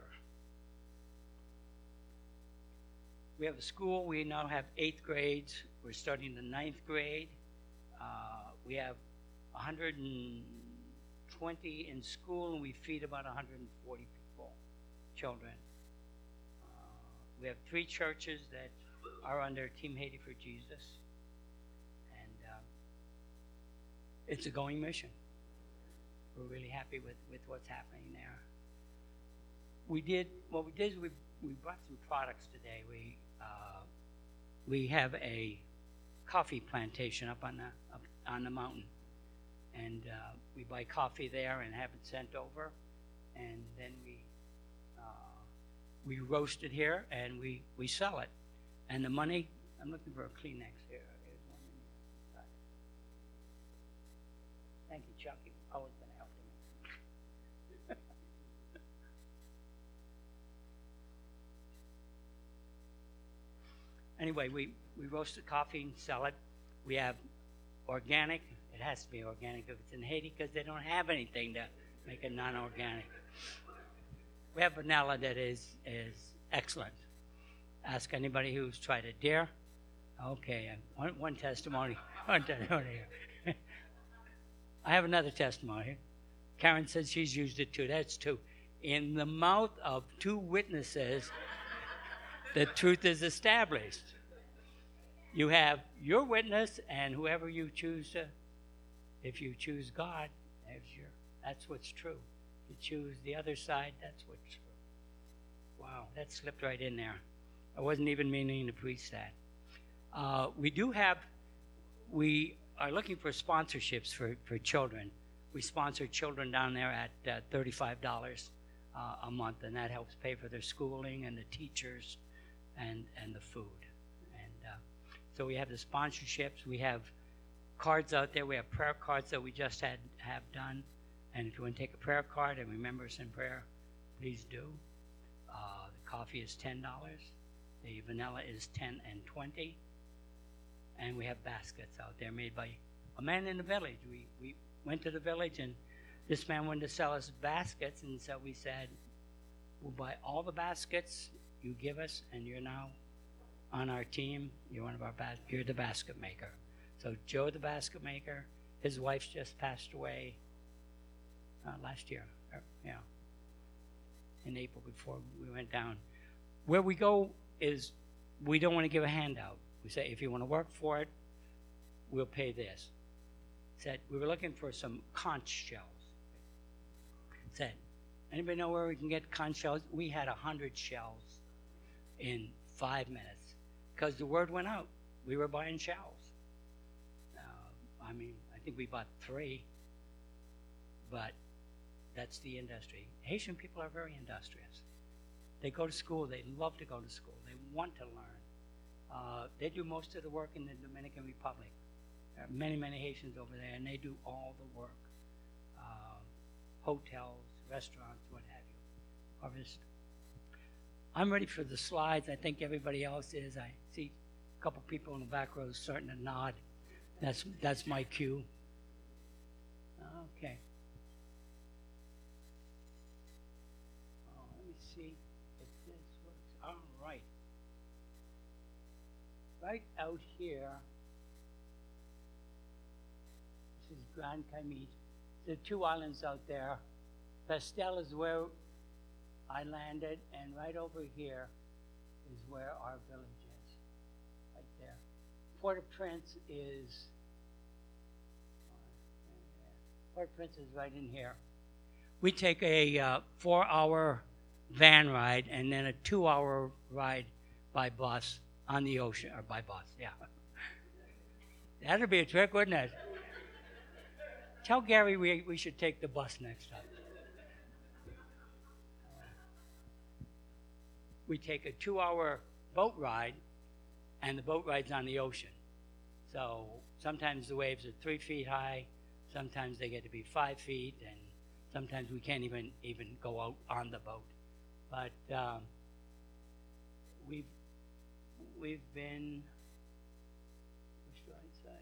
We have a school. We now have eighth grades. We're starting the ninth grade. Uh, we have one hundred twenty in school, and we feed about one hundred forty people, children. Uh, we have three churches that are under Team Haiti for Jesus, and um, it's a going mission. We're really happy with, with what's happening there. We did what we did is we we brought some products today. We uh, we have a coffee plantation up on the up on the mountain, and uh, we buy coffee there and have it sent over, and then we uh, we roast it here and we, we sell it. And the money, I'm looking for a Kleenex here. Here's one in here. Thank you, Chuck. You've always been helping me. Anyway, we, we roast the coffee and sell it. We have organic. It has to be organic if it's in Haiti because they don't have anything to make it non-organic. We have vanilla that is is excellent. Ask anybody who's tried it. Dear? Okay, one, one testimony. One testimony here. I have another testimony. Karen says she's used it too. That's two. In the mouth of two witnesses, the truth is established. You have your witness and whoever you choose to, if you choose God, there's your, that's what's true. If you choose the other side, that's what's true. Wow, that slipped right in there. I wasn't even meaning to preach that. Uh, we do have, we are looking for sponsorships for, for children. We sponsor children down there at uh, thirty-five dollars uh, a month, and that helps pay for their schooling and the teachers and, and the food. And uh, so we have the sponsorships. We have cards out there. We have prayer cards that we just had have done. And if you want to take a prayer card and remember us in prayer, please do. Uh, the coffee is ten dollars. The vanilla is ten and twenty. And we have baskets out there made by a man in the village. We, we went to the village, and this man wanted to sell us baskets, and so we said, we'll buy all the baskets you give us, and you're now on our team. You're one of our bas- you're the basket maker. So Joe, the basket maker, his wife just passed away uh, last year. Or, yeah, in April before we went down. Where we go is we don't want to give a handout. We say, if you want to work for it, we'll pay this. Said, we were looking for some conch shells. Said, anybody know where we can get conch shells? We had a hundred shells in five minutes because the word went out. We were buying shells. Uh, I mean, I think we bought three, but that's the industry. Haitian people are very industrious. They go to school. They love to go to school. They want to learn. Uh, they do most of the work in the Dominican Republic. There are many, many Haitians over there, and they do all the work. Uh, hotels, restaurants, what have you. Harvest. I'm ready for the slides. I think everybody else is. I see a couple people in the back row starting to nod. That's, that's my cue. Okay. Oh, let me see if this works. All right. Right out here, this is Grand Caimite. There are two islands out there. Pastel is where I landed, and right over here is where our village is, right there. Port-au-Prince is, Port-au-Prince is right in here. We take a uh, four-hour van ride and then a two-hour ride by bus on the ocean, or by bus, yeah. That'd be a trick, wouldn't it? Tell Gary we, we should take the bus next time. We take a two-hour boat ride, and the boat ride's on the ocean. So sometimes the waves are three feet high, sometimes they get to be five feet, and sometimes we can't even, even go out on the boat. But um, we've We've been, which right side?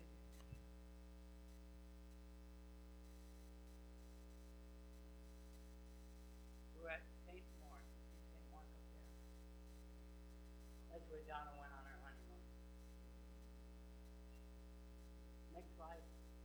We're at Saint Mark. Saint Mark up there. That's where Donna went on her honeymoon. Next slide.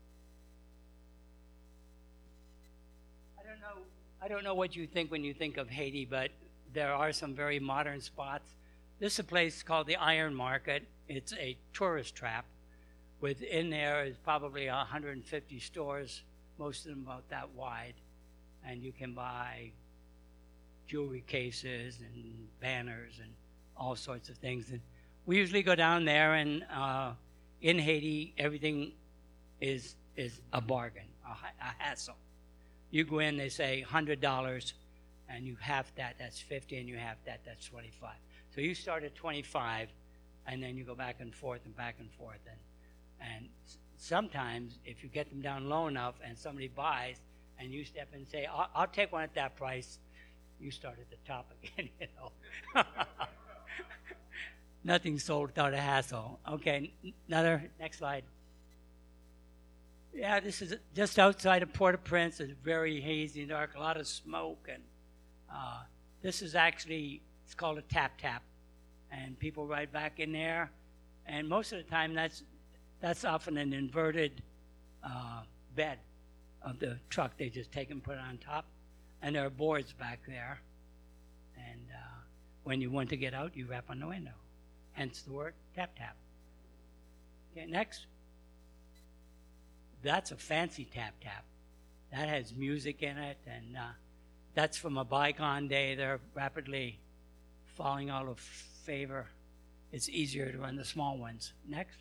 I don't know. I don't know what you think when you think of Haiti, but there are some very modern spots. This is a place called the Iron Market. It's a tourist trap. Within there is probably one hundred fifty stores, most of them about that wide. And you can buy jewelry cases and banners and all sorts of things. And we usually go down there, and uh, in Haiti, everything is is a bargain. a, a hassle. You go in, they say one hundred dollars, and you half that, that's fifty, and you half that, that's twenty-five. So you start at twenty-five, and then you go back and forth and back and forth. And, and sometimes, if you get them down low enough and somebody buys, and you step in and say, I'll, I'll take one at that price, you start at the top again, you know. Nothing's sold without a hassle. Okay, another, next slide. Yeah, this is just outside of Port-au-Prince. It's very hazy and dark, a lot of smoke. And uh, this is actually, it's called a tap-tap. And people ride back in there. And most of the time, that's that's often an inverted uh, bed of the truck. They just take and put it on top. And there are boards back there. And uh, when you want to get out, you rap on the window. Hence the word tap-tap. Okay, next. That's a fancy tap-tap. That has music in it, and uh, that's from a bygone day. They're rapidly falling out of favor. It's easier to run the small ones. Next.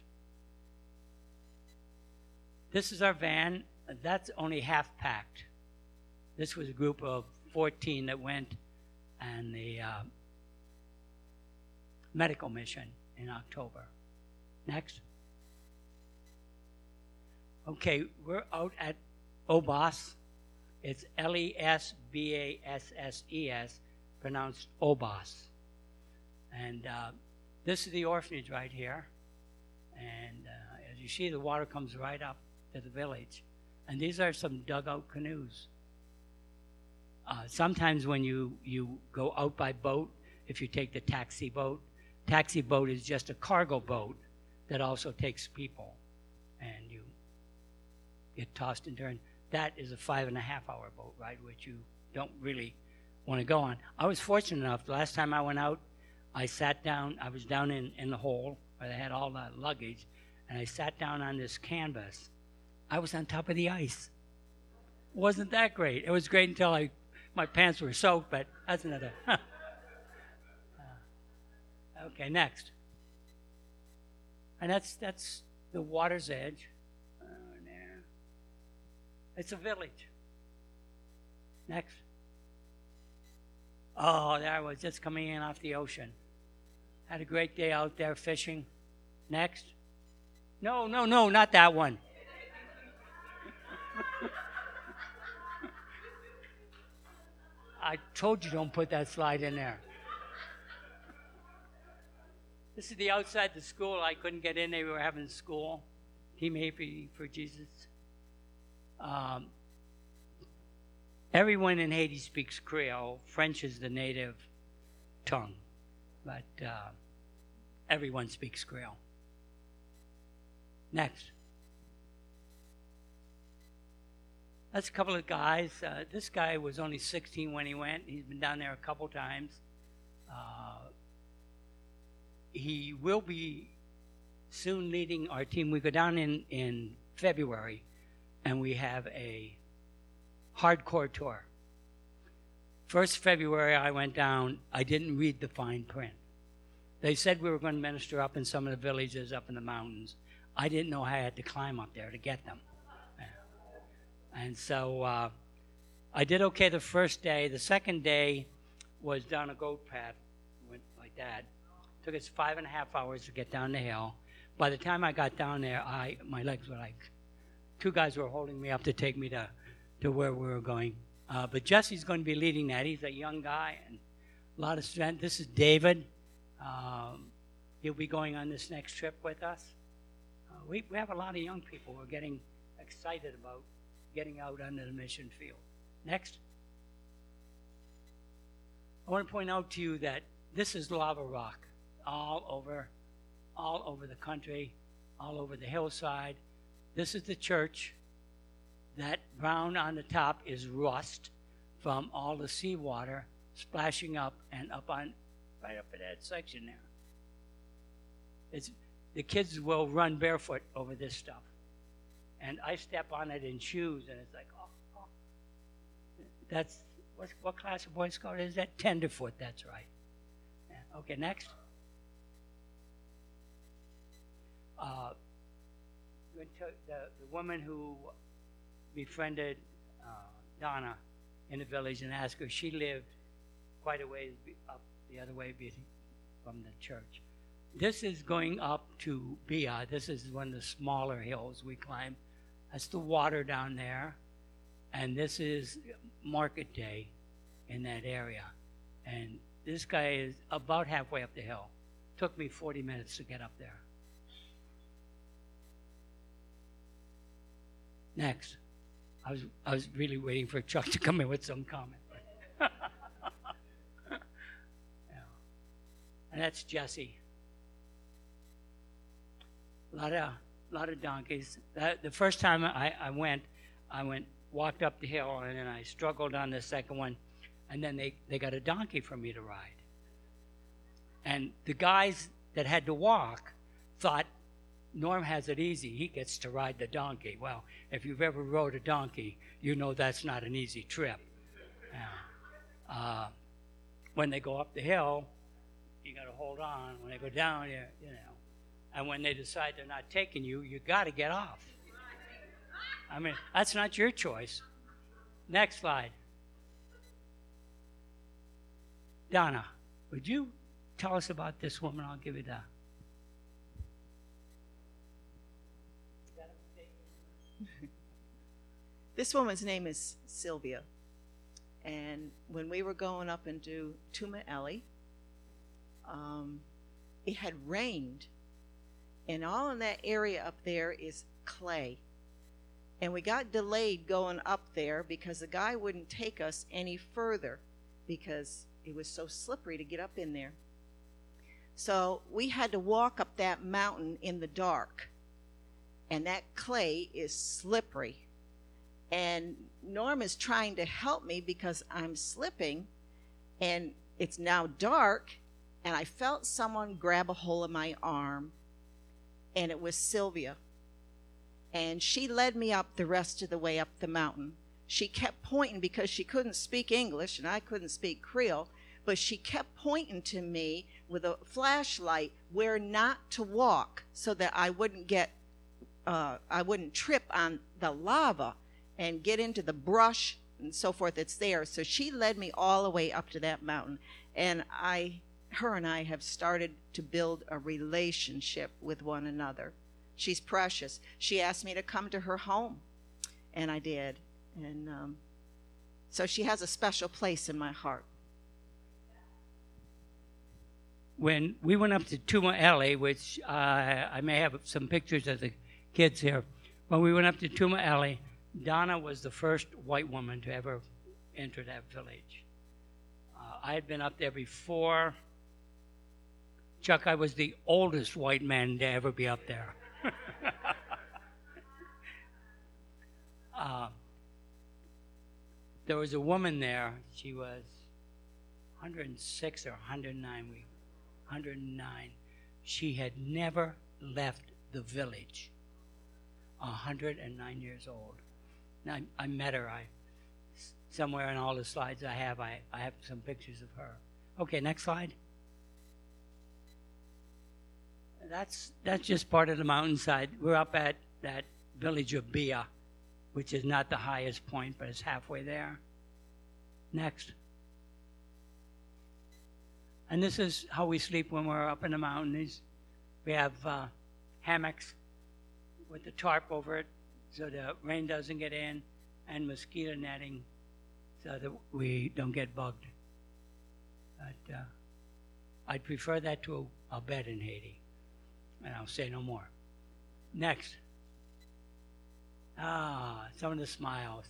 This is our van. That's only half packed. This was a group of fourteen that went on the uh, medical mission in October. Next. Okay, we're out at Obas. It's L E S B A S S E S, pronounced Obas. And uh, this is the orphanage right here. And uh, as you see, the water comes right up to the village. And these are some dugout canoes. Uh, sometimes when you, you go out by boat, if you take the taxi boat, taxi boat is just a cargo boat that also takes people. And you get tossed and turned. That is a five and a half hour boat ride, which you don't really want to go on. I was fortunate enough, the last time I went out, I sat down, I was down in, in the hole where they had all the luggage, and I sat down on this canvas. I was on top of the ice. Wasn't that great? It was great until I, my pants were soaked, but that's another. uh, okay, next. And that's that's the water's edge. It's a village. Next. Oh, there I was just coming in off the ocean. Had a great day out there fishing. Next. No, no, no, not that one. I told you don't put that slide in there. This is the outside the school. I couldn't get in. They were having school. Team Happy for Jesus. Um, everyone in Haiti speaks Creole. French is the native tongue, but uh, everyone speaks Creole. Next. That's a couple of guys. Uh, this guy was only sixteen when he went. He's been down there a couple times. Uh, he will be soon leading our team. We go down in, in February. And we have a hardcore tour. First February I went down, I didn't read the fine print. They said we were going to minister up in some of the villages up in the mountains. I didn't know I had to climb up there to get them. And so uh, I did okay the first day. The second day was down a goat path, went like that. Took us five and a half hours to get down the hill. By the time I got down there, I my legs were like, two guys were holding me up to take me to, to where we were going. Uh, but Jesse's going to be leading that. He's a young guy and a lot of strength. This is David. Um, he'll be going on this next trip with us. Uh, we, we have a lot of young people who are getting excited about getting out onto the mission field. Next. I want to point out to you that this is lava rock all over, all over the country, all over the hillside. This is the church. That brown on the top is rust from all the seawater splashing up and up on, right up at that section there. It's, the kids will run barefoot over this stuff. And I step on it in shoes, and it's like, oh, oh. That's, what, what class of Boy Scout is that? Tenderfoot, that's right. Yeah. Okay, next. Uh, the, the woman who befriended uh, Donna in the village and asked her. She lived quite a ways be- up the other way be- from the church. This is going up to Bia. This is one of the smaller hills we climb. That's the water down there. And this is market day in that area. And this guy is about halfway up the hill. Took me forty minutes to get up there. Next. I was I was really waiting for Chuck to come in with some comment. Yeah. And that's Jesse. A lot of lot of donkeys. That, the first time I, I went, I went walked up the hill and then I struggled on the second one, and then they, they got a donkey for me to ride. And the guys that had to walk thought Norm has it easy. He gets to ride the donkey. Well, if you've ever rode a donkey, you know that's not an easy trip. Yeah. Uh, when they go up the hill, you got to hold on. When they go down, you, you know. And when they decide they're not taking you, you got to get off. I mean, that's not your choice. Next slide. Donna, would you tell us about this woman? I'll give you the. This woman's name is Sylvia. And when we were going up into Tuma Ellie, um, it had rained. And all in that area up there is clay. And we got delayed going up there because the guy wouldn't take us any further because it was so slippery to get up in there. So we had to walk up that mountain in the dark. And that clay is slippery. And Norm is trying to help me because I'm slipping. And it's now dark. And I felt someone grab a hold of my arm. And it was Sylvia. And she led me up the rest of the way up the mountain. She kept pointing because she couldn't speak English and I couldn't speak Creole, but she kept pointing to me with a flashlight where not to walk so that I wouldn't get, uh, I wouldn't trip on the lava and get into the brush and so forth that's there. So she led me all the way up to that mountain. And I, her and I have started to build a relationship with one another. She's precious. She asked me to come to her home, and I did. And um, so she has a special place in my heart. When we went up to Tuma Ellie, which uh, I may have some pictures of the kids here. When we went up to Tuma Ellie, Donna was the first white woman to ever enter that village. Uh, I had been up there before. Chuck, I was the oldest white man to ever be up there. uh, there was a woman there. She was one hundred six or one hundred nine. We, one hundred nine. She had never left the village. one hundred nine years old. Now, I, I met her. I somewhere in all the slides I have, I, I have some pictures of her. Okay, next slide. That's that's just part of the mountainside. We're up at that village of Bia, which is not the highest point, but it's halfway there. Next. And this is how we sleep when we're up in the mountains. We have uh, hammocks with the tarp over it so the rain doesn't get in, and mosquito netting so that we don't get bugged. But uh, I'd prefer that to a, a bed in Haiti. And I'll say no more. Next. Ah, some of the smiles.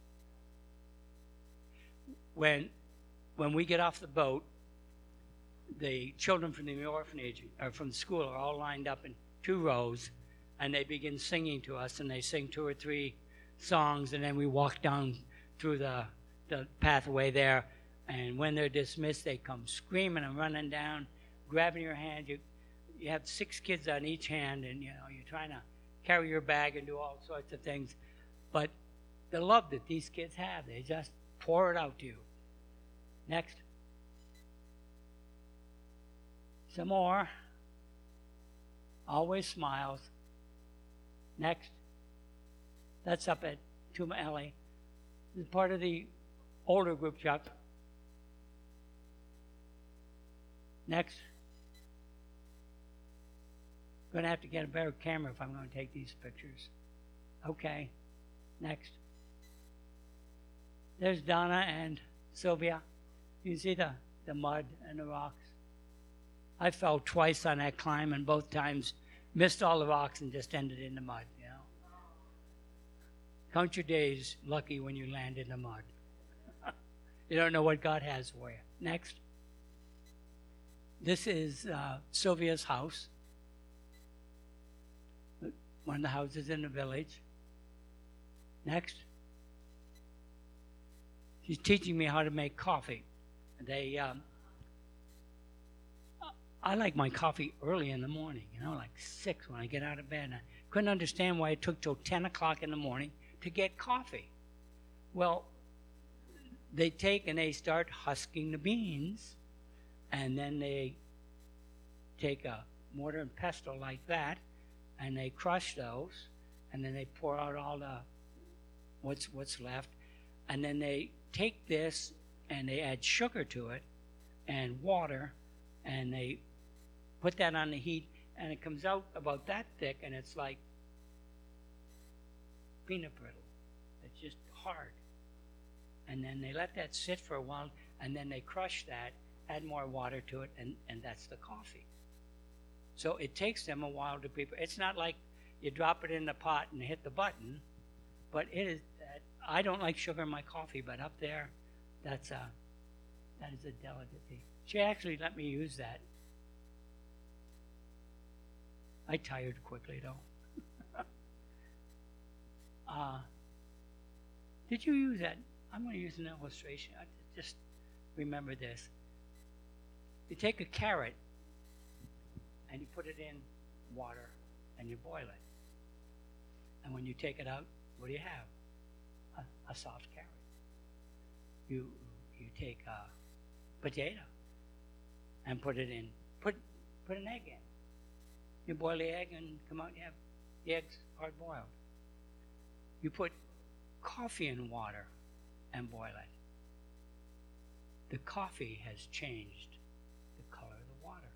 When, when we get off the boat, the children from the orphanage or from the school are all lined up in two rows, and they begin singing to us, and they sing two or three songs, and then we walk down through the, the pathway there, and when they're dismissed, they come screaming and running down, grabbing your hand. You, You have six kids on each hand, and you know you're trying to carry your bag and do all sorts of things. But the love that these kids have, they just pour it out to you. Next. Some more. Always smiles. Next. That's up at Tuma Alley. This is part of the older group, Chuck. Next. Going to have to get a better camera if I'm going to take these pictures. Okay. Next. There's Donna and Sylvia. You see the, the mud and the rocks? I fell twice on that climb, and both times missed all the rocks and just ended in the mud, you know. Count your days lucky when you land in the mud. You don't know what God has for you. Next. This is uh, Sylvia's house. One of the houses in the village. Next. She's teaching me how to make coffee. They, um, I like my coffee early in the morning, you know, like six when I get out of bed. And I couldn't understand why it took till ten o'clock in the morning to get coffee. Well, they take and they start husking the beans, and then they take a mortar and pestle like that, and they crush those, and then they pour out all the what's what's left, and then they take this and they add sugar to it and water, and they put that on the heat, and it comes out about that thick, and it's like peanut brittle. It's just hard. And then they let that sit for a while, and then they crush that, add more water to it, and, and that's the coffee. So it takes them a while to prepare. It's not like you drop it in the pot and hit the button, but it is. Uh, I don't like sugar in my coffee, but up there, that's a that is a delicacy. She actually let me use that. I tired quickly though. uh, did you use that? I'm going to use an illustration. I just remember this. You take a carrot and you put it in water and you boil it. And when you take it out, what do you have? A, a soft carrot. You you take a potato and put it in, put put an egg in. You boil the egg and come out, you have the eggs hard boiled. You put coffee in water and boil it. The coffee has changed the color of the water.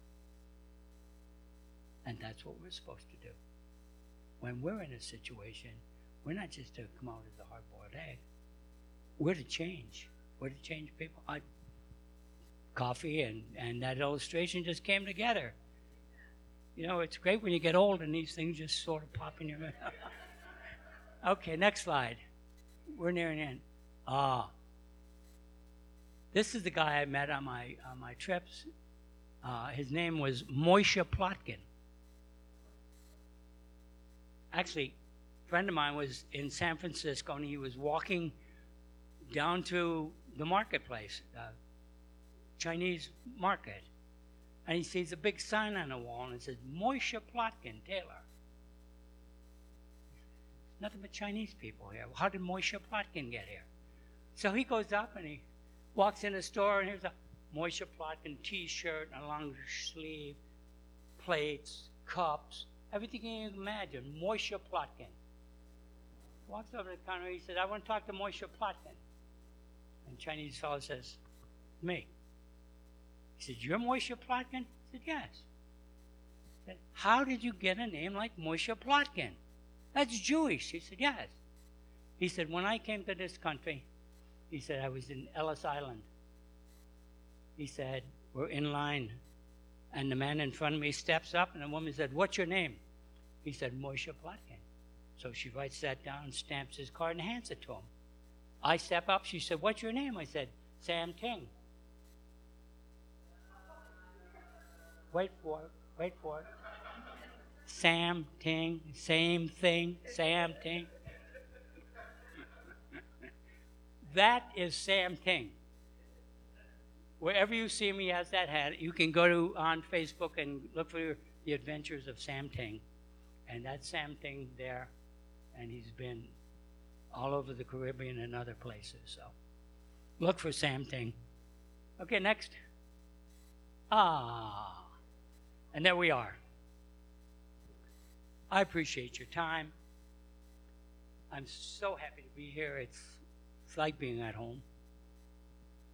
And that's what we're supposed to do. When we're in a situation, we're not just to come out as a hard-boiled egg. We're to change. We're to change people. I, coffee and, and that illustration just came together. You know, it's great when you get old and these things just sort of pop in your head. Okay, next slide. We're nearing the end. Ah. This is the guy I met on my on my trips. Uh, his name was Moishe Plotkin. Actually, a friend of mine was in San Francisco, and he was walking down to the marketplace, uh, Chinese market, and he sees a big sign on the wall, and it says, Moishe Plotkin, tailor. Nothing but Chinese people here. How did Moishe Plotkin get here? So he goes up, and he walks in the store, and here's a Moishe Plotkin T-shirt, a long sleeve, plates, cups, everything you can imagine. Moishe Plotkin. Walks over to the counter. He said, I want to talk to Moishe Plotkin. And Chinese fellow says, me. He said, you're Moishe Plotkin? I said, yes. He said, how did you get a name like Moishe Plotkin? That's Jewish. He said, yes. He said, when I came to this country, he said, I was in Ellis Island. He said, we're in line. And the man in front of me steps up, and the woman said, what's your name? He said, Moishe Plotkin. So she writes that down, stamps his card, and hands it to him. I step up. She said, what's your name? I said, Sam Ting. Wait for it. Wait for it. Sam Ting. Same thing. Sam Ting. That is Sam Ting. Wherever you see him, he has that hat. You can go to on Facebook and look for the adventures of Sam Ting. And that's Sam Ting there. And he's been all over the Caribbean and other places. So look for Sam Ting. Okay, next. Ah. And there we are. I appreciate your time. I'm so happy to be here. It's, it's like being at home.